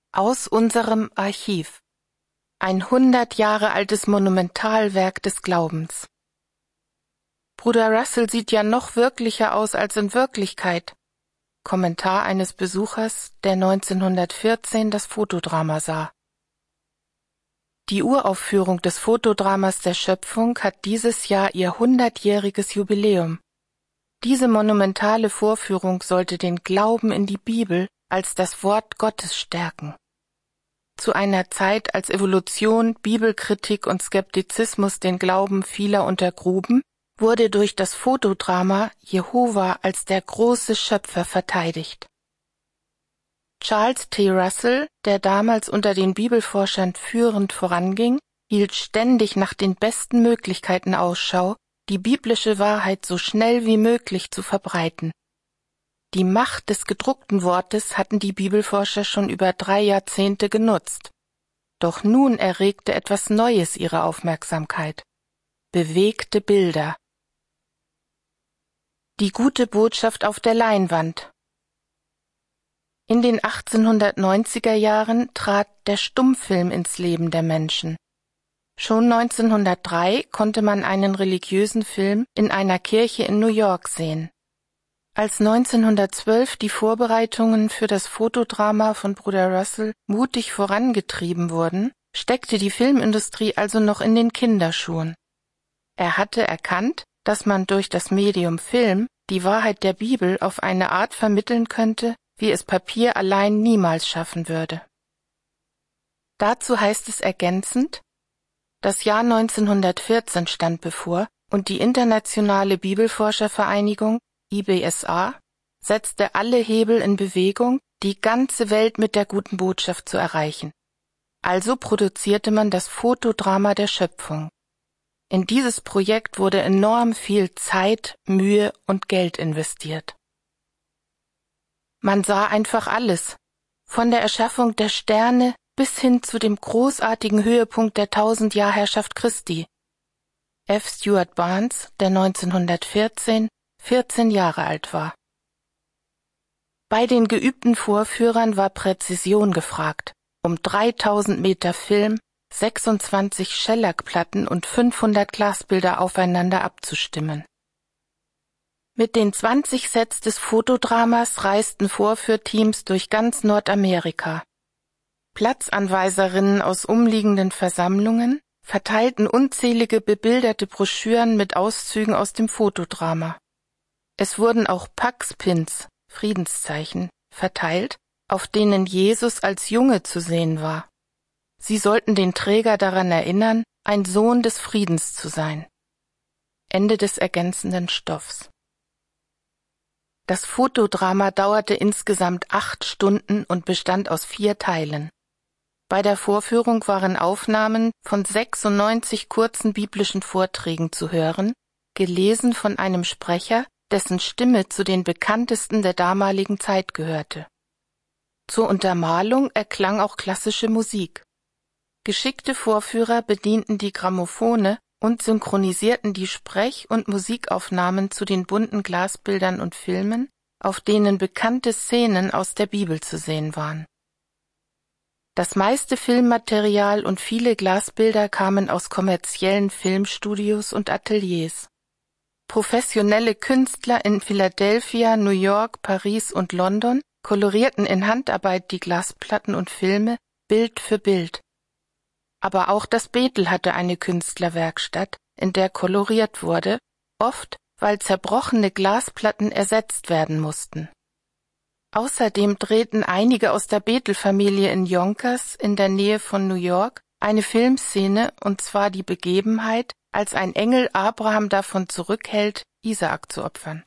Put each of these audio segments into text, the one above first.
Aus unserem Archiv. Ein 100 Jahre altes Monumentalwerk des Glaubens. Bruder Russell sieht ja noch wirklicher aus als in Wirklichkeit. Kommentar eines Besuchers, der 1914 das Fotodrama sah. Die Uraufführung des Fotodramas der Schöpfung hat dieses Jahr ihr 100-jähriges Jubiläum. Diese monumentale Vorführung sollte den Glauben in die Bibel als das Wort Gottes stärken. Zu einer Zeit, als Evolution, Bibelkritik und Skeptizismus den Glauben vieler untergruben, wurde durch das Fotodrama Jehova als der große Schöpfer verteidigt. Charles T. Russell, der damals unter den Bibelforschern führend voranging, hielt ständig nach den besten Möglichkeiten Ausschau, die biblische Wahrheit so schnell wie möglich zu verbreiten. Die Macht des gedruckten Wortes hatten die Bibelforscher schon über 3 Jahrzehnte genutzt. Doch nun erregte etwas Neues ihre Aufmerksamkeit. Bewegte Bilder. Die gute Botschaft auf der Leinwand. In den 1890er Jahren trat der Stummfilm ins Leben der Menschen. Schon 1903 konnte man einen religiösen Film in einer Kirche in New York sehen. Als 1912 die Vorbereitungen für das Fotodrama von Bruder Russell mutig vorangetrieben wurden, steckte die Filmindustrie also noch in den Kinderschuhen. Er hatte erkannt, dass man durch das Medium Film die Wahrheit der Bibel auf eine Art vermitteln könnte, wie es Papier allein niemals schaffen würde. Dazu heißt es ergänzend: Das Jahr 1914 stand bevor und die Internationale Bibelforschervereinigung IBSA setzte alle Hebel in Bewegung, die ganze Welt mit der guten Botschaft zu erreichen. Also produzierte man das Fotodrama der Schöpfung. In dieses Projekt wurde enorm viel Zeit, Mühe und Geld investiert. Man sah einfach alles, von der Erschaffung der Sterne bis hin zu dem großartigen Höhepunkt der 1000-Jahr-Herrschaft Christi. F. Stuart Barnes, der 1914 14 Jahre alt war. Bei den geübten Vorführern war Präzision gefragt, um 3000 Meter Film, 26 Schellackplatten und 500 Glasbilder aufeinander abzustimmen. Mit den 20 Sets des Fotodramas reisten Vorführteams durch ganz Nordamerika. Platzanweiserinnen aus umliegenden Versammlungen verteilten unzählige bebilderte Broschüren mit Auszügen aus dem Fotodrama. Es wurden auch Pax-Pins, Friedenszeichen, verteilt, auf denen Jesus als Junge zu sehen war. Sie sollten den Träger daran erinnern, ein Sohn des Friedens zu sein. Ende des ergänzenden Stoffs. Das Fotodrama dauerte insgesamt 8 Stunden und bestand aus 4 Teilen. Bei der Vorführung waren Aufnahmen von 96 kurzen biblischen Vorträgen zu hören, gelesen von einem Sprecher, dessen Stimme zu den bekanntesten der damaligen Zeit gehörte. Zur Untermalung erklang auch klassische Musik. Geschickte Vorführer bedienten die Grammophone und synchronisierten die Sprech- und Musikaufnahmen zu den bunten Glasbildern und Filmen, auf denen bekannte Szenen aus der Bibel zu sehen waren. Das meiste Filmmaterial und viele Glasbilder kamen aus kommerziellen Filmstudios und Ateliers. Professionelle Künstler in Philadelphia, New York, Paris und London kolorierten in Handarbeit die Glasplatten und Filme Bild für Bild. Aber auch das Bethel hatte eine Künstlerwerkstatt, in der koloriert wurde, oft weil zerbrochene Glasplatten ersetzt werden mussten. Außerdem drehten einige aus der Bethel-Familie in Yonkers in der Nähe von New York eine Filmszene, und zwar die Begebenheit, als ein Engel Abraham davon zurückhält, Isaak zu opfern.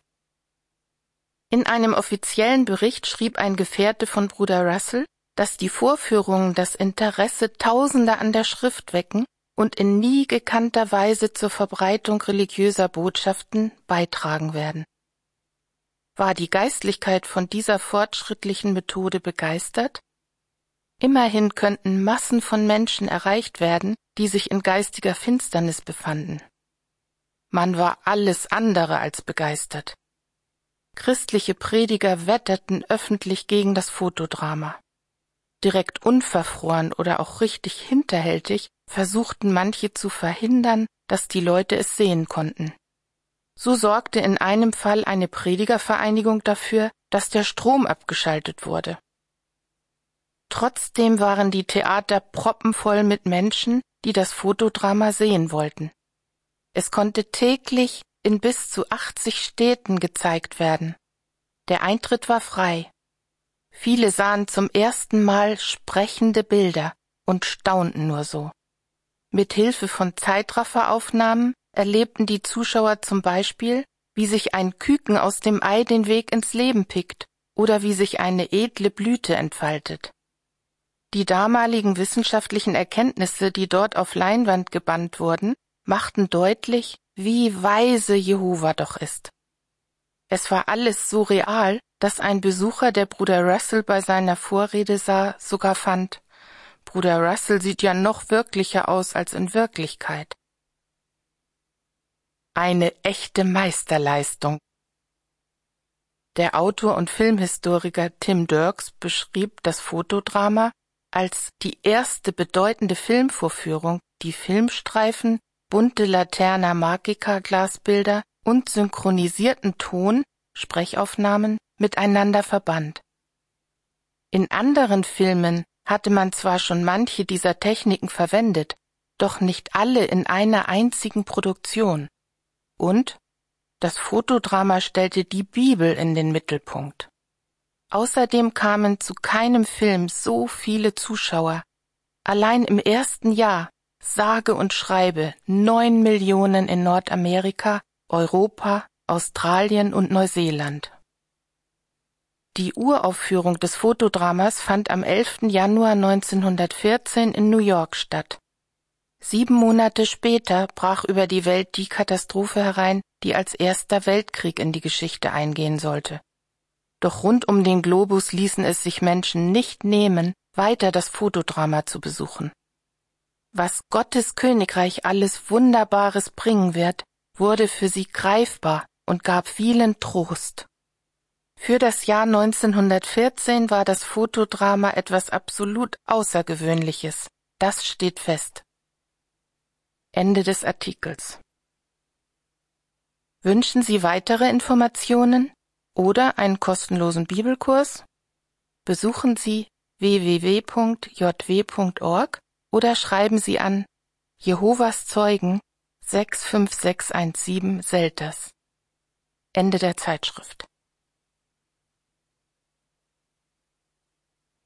In einem offiziellen Bericht schrieb ein Gefährte von Bruder Russell, dass die Vorführungen das Interesse Tausender an der Schrift wecken und in nie gekannter Weise zur Verbreitung religiöser Botschaften beitragen werden. War die Geistlichkeit von dieser fortschrittlichen Methode begeistert? Immerhin könnten Massen von Menschen erreicht werden, die sich in geistiger Finsternis befanden. Man war alles andere als begeistert. Christliche Prediger wetterten öffentlich gegen das Fotodrama. Direkt unverfroren oder auch richtig hinterhältig versuchten manche zu verhindern, dass die Leute es sehen konnten. So sorgte in einem Fall eine Predigervereinigung dafür, dass der Strom abgeschaltet wurde. Trotzdem waren die Theater proppenvoll mit Menschen, die das Fotodrama sehen wollten. Es konnte täglich in bis zu 80 Städten gezeigt werden. Der Eintritt war frei. Viele sahen zum ersten Mal sprechende Bilder und staunten nur so. Mit Hilfe von Zeitrafferaufnahmen erlebten die Zuschauer zum Beispiel, wie sich ein Küken aus dem Ei den Weg ins Leben pickt oder wie sich eine edle Blüte entfaltet. Die damaligen wissenschaftlichen Erkenntnisse, die dort auf Leinwand gebannt wurden, machten deutlich, wie weise Jehova doch ist. Es war alles so real, dass ein Besucher, der Bruder Russell bei seiner Vorrede sah, sogar fand: Bruder Russell sieht ja noch wirklicher aus als in Wirklichkeit. Eine echte Meisterleistung. Der Autor und Filmhistoriker Tim Dirks beschrieb das Fotodrama als die erste bedeutende Filmvorführung, die Filmstreifen, bunte Laterna Magica Glasbilder und synchronisierten Ton, Sprechaufnahmen, miteinander verband. In anderen Filmen hatte man zwar schon manche dieser Techniken verwendet, doch nicht alle in einer einzigen Produktion. Und das Fotodrama stellte die Bibel in den Mittelpunkt. Außerdem kamen zu keinem Film so viele Zuschauer. Allein im ersten Jahr, sage und schreibe, 9 Millionen in Nordamerika, Europa, Australien und Neuseeland. Die Uraufführung des Fotodramas fand am 11. Januar 1914 in New York statt. 7 Monate später brach über die Welt die Katastrophe herein, die als Erster Weltkrieg in die Geschichte eingehen sollte. Doch rund um den Globus ließen es sich Menschen nicht nehmen, weiter das Fotodrama zu besuchen. Was Gottes Königreich alles Wunderbares bringen wird, wurde für sie greifbar und gab vielen Trost. Für das Jahr 1914 war das Fotodrama etwas absolut Außergewöhnliches. Das steht fest. Ende des Artikels. Wünschen Sie weitere Informationen oder einen kostenlosen Bibelkurs? Besuchen Sie www.jw.org oder schreiben Sie an Jehovas Zeugen 65617 Selters. Ende der Zeitschrift.